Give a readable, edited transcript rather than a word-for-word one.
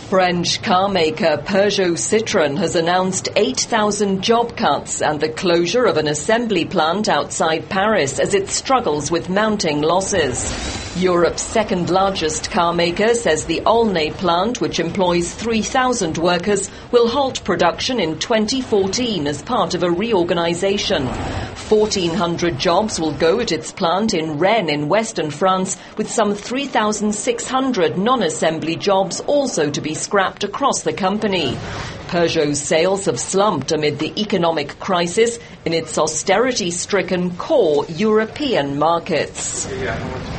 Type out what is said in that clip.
French car maker Peugeot Citroën has announced 8,000 job cuts and the closure of an assembly plant outside Paris as it struggles with mounting losses. Europe's second largest car maker says the Aulnay plant, which employs 3,000 workers, will halt production in 2014 as part of a reorganization. 1,400 jobs will go at its plant in Rennes in western France, with some 3,600 non-assembly jobs also to be scrapped across the company. Peugeot's sales have slumped amid the economic crisis in its austerity-stricken core European markets.